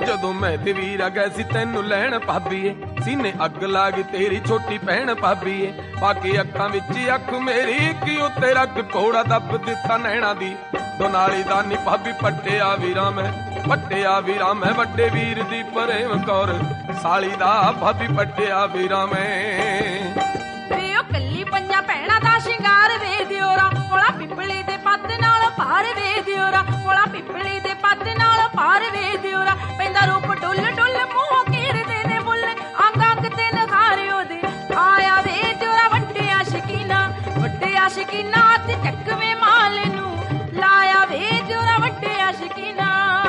ਜਦੋਂ ਮੈਂ ਤੇ ਵੀਰ ਗਏ ਸੀ ਤੈਨੂੰ ਲੈਣ ਭਾਬੀਏ, ਸੀਨੇ ਅੱਗ ਲਾ ਗਈ ਤੇਰੀ ਛੋਟੀ ਭੈਣ ਭਾਬੀਏ। ਬਾਕੀ ਅੱਖਾਂ ਵਿੱਚ ਅੱਖ ਮੇਰੀ ਕੀ ਉੱਤੇ ਰੱਖ ਕੋੜਾ ਦੱਬ ਦਿੱਤਾ ਨੈਣਾ ਦੀ। ਦੋਨਾਲੀ ਦਾ ਨੀ ਭਾਬੀ ਪੱਟਿਆ ਵੀਰਾਂ ਮੈਂ, ਪੱਟਿਆ ਵੀਰਾਂ ਮੈਂ ਵੱਡੇ ਵੀਰ ਦੀ ਪ੍ਰੇਮ ਕੌਰ ਸਾਲੀ ਦਾ ਭਾਬੀ ਪੱਟਿਆ ਵੀਰਾਂ ਮੈਂ। ਵੇ ਉਹ ਕੱਲੀ ਪੰਜਾਂ ਭੈਣਾਂ ਦਾ ਸ਼ਿੰਗਾਰ ਵੇ ਦਿਓਰਾ, ਕੋਲਾ ਪਿੱਪਲੀ ਦੇ ਪੱਤ ਨਾਲ ਪਾਰ ਵੇ ਦਿਓਰਾ, ਕੋਲਾ ਪਿੱਪਲੀ ਦੇ ਪੱਤ ਨਾਲ ਪਾਰ ਵੇ ਦਿਓਰਾ। ਪੈਂਦਾ ਰੂਪ ਡੁੱਲ ਡੁੱਲ ਮੂੰਹ ਕੀਰਦੇ ਨੇ ਬੁੱਲ, ਅੰਗ ਅੰਗ ਤੇ ਨਖਾਰੇ ਉਹਦੇ ਆਇਆ ਵੇ ਦਿਓਰਾ। ਵੱਡਿਆ ਸ਼ਕੀਨਾ ਤੇ ਚੱਕਵੇਂ ਮਾਲ ਨੂੰ ਲਾਇਆ ਵੇ ਦਿਓਰਾ, ਵੱਡਿਆ ਸ਼ਕੀਨਾ।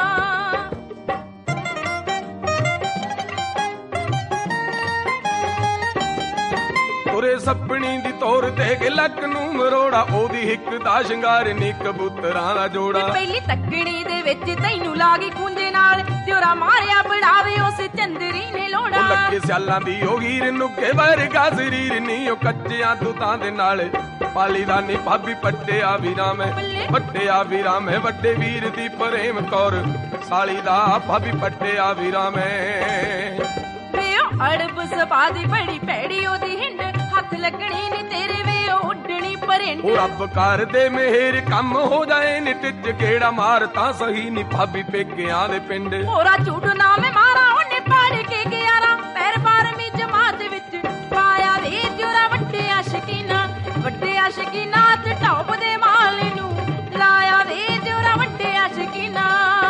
ਤੁਰੇ ਸੱਪਣੀ ਦੀ ਤੋਰ ਦੇ ਕੇ ਲੱਕ ਨੂੰ ਮਰੋੜਾ, ਉਹਦੀ ਹਿੱਕ ਦਾ ਸ਼ਿੰਗਾਰ ਨੀ ਕਬੂਤਰਾਂ ਦਾ ਜੋੜਾ। ਪਹਿਲੀ ਤੱਕਣੀ ਦੇ ਵਿੱਚ ਤੈਨੂੰ ਲਾ ਗਈ ਖੂੰਜੇ ਨਾਲ, ਦਿਓਰਾ ਮਾਰਿਆ ਬੜਾਵੇ ਉਸ ਚੰਦਰੀ ਨੇ ਲੋੜਾ। ਉਹ ਲੱਗੇ ਸਿਆਲਾਂ ਦੀ ਉਹ ਹੀਰ ਨੁੱਕੇ ਵਰਗਾ ਸਰੀਰ ਨੀ, ਉਹ ਕੱਚਿਆਂ ਦੁੱਤਾਂ ਦੇ ਨਾਲ ਪਾਲੀ ਦਾ ਨੀ ਭਾਬੀ ਪੱਟਿਆ ਵੀਰਾਂ ਮੈਂ, ਪੱਟਿਆ ਵੀਰਾਂ ਮੈਂ ਵੱਡੇ ਵੀਰ ਦੀ ਪ੍ਰੇਮ ਕੌਰ ਸਾਲੀ ਦਾ ਭਾਬੀ ਪੱਟਿਆ ਵੀਰਾਂ ਮੈਂ। ਵੇ ਉਹ ਅੜਬ ਸਭਾ ਦੀ ਬੜੀ ਭੈੜੀ ਉਹਦੀ ਹਿੰਡ, ਹੱਥ ਲੱਗਣੀ ਨੀ ਤੇਰੇ ਵੇ ਉਹ ਉੱਡਣੀ ਪਰਿੰਡ। ਉਹ ਰੱਬ ਕਰ ਦੇ ਮਿਹਰ ਕੰਮ ਹੋ ਜਾਏ ਨੀ ਟਿੱਚ ਗੇੜਾ ਮਾਰ ਤਾਂ ਸਹੀ ਨੀ ਭਾਬੀ ਪੇਕਿਆਂ ਦੇ ਪਿੰਡ। ਹੋਰਾ ਝੂਠ ਨਾ ਮੈਂ ਮਾਰਾ ਉਹਨੇ ਪਾੜ ਕੇ ਗਿਆਰਾ, ਪੈਰ 12ਵੀਂ ਜਮਾਤ ਵਿੱਚ ਪਾਇਆ ਵੇ ਦਿਓਰਾ। ਵੱਡਿਆ ਸ਼ਕੀਨਾ ਤੇ ਟੌਪ ਦੇ ਮਾਲ ਨੂੰ ਲਾਇਆ ਵੇ ਦਿਓਰਾ, ਵੱਡਿਆ ਸ਼ਕੀਨਾ।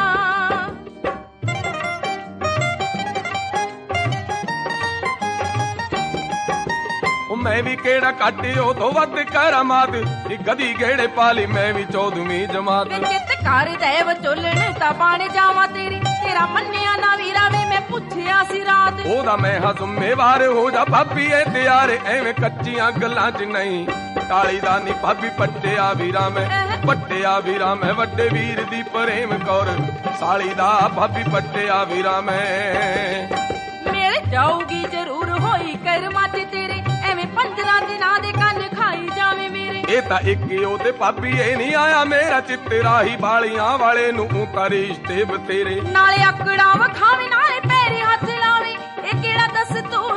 ਮੈਂ ਵੀ ਕਿਹੜਾ ਕੱਟ ਉਦੋਂ ਵੱਧ ਕਰਾਮਾਤ, ਗਦੀ ਗੇੜੇ ਪਾਲੀ ਮੈਂ ਵੀ 14ਵੀਂ ਜਮਾਤ। ਚਿੱਤ ਕਰ ਦੇ ਵਿਚੋਲਣ ਤਾਂ ਬਣ ਜਾਵਾਂ ਤੇਰੀ, ਤੇਰਾ ਮੰਨਿਆ ਨਾ ਵੀਰਾ ਵੇ ਮੈਂ ਪੁੱਛਿਆ ਸੀ ਰਾਤ। ਉਹਦਾ ਮੈਂ ਹਾਂ ਜ਼ਿੰਮੇਵਾਰ ਹੋ ਜਾ ਭਾਬੀ ਏ ਤਿਆਰ, ਐਵੇਂ ਕੱਚੀਆਂ ਗੱਲਾਂ 'ਚ ਨਹੀਂ ਟਾਲੀ ਦਾ ਨੀ ਭਾਬੀ ਪੱਟਿਆ ਵੀਰਾਂ ਮੈਂ, ਪੱਟਿਆ ਵੀਰਾਂ ਮੈਂ ਵੱਡੇ ਵੀਰ ਦੀ ਪ੍ਰੇਮ ਕੌਰ ਸਾਲੀ ਦਾ ਭਾਬੀ ਪੱਟਿਆ ਵੀਰਾਂ ਮੈਂ। ਮਿਲ ਜਾਊਗੀ ਜ਼ਰੂਰ ਹੋਈ ਕਰਮਾਂ 'ਚ ਤੇਰੇ, ਐਵੇਂ 15 ਦਿਨਾਂ ਦੇ ਕੰਨ ਖਾਈ ਜਾਵੇਂ ਮੇਰੇ। ਇਹ ਤਾਂ ਇੱਕ ਉਹਦੇ ਭਾਬੀ ਇਹ ਨਹੀਂ ਆਇਆ ਮੇਰਾ ਚਿੱਤ ਰਾਹੀ ਬਾਲੀਆਂ ਵਾਲੇ ਨੂੰ ਤਾਂ ਰਿਸ਼ਤੇ ਬਤੇਰੇ। ਨਾਲੇ ਅਕੜਾ ਵਖਾਵੇ ਨਾਲੇ ਪੈਰੀ ਹੱਥ ਲਾਵੇ, ਇਹ ਕਿਹੜਾ ਦੱਸ ਤੂੰ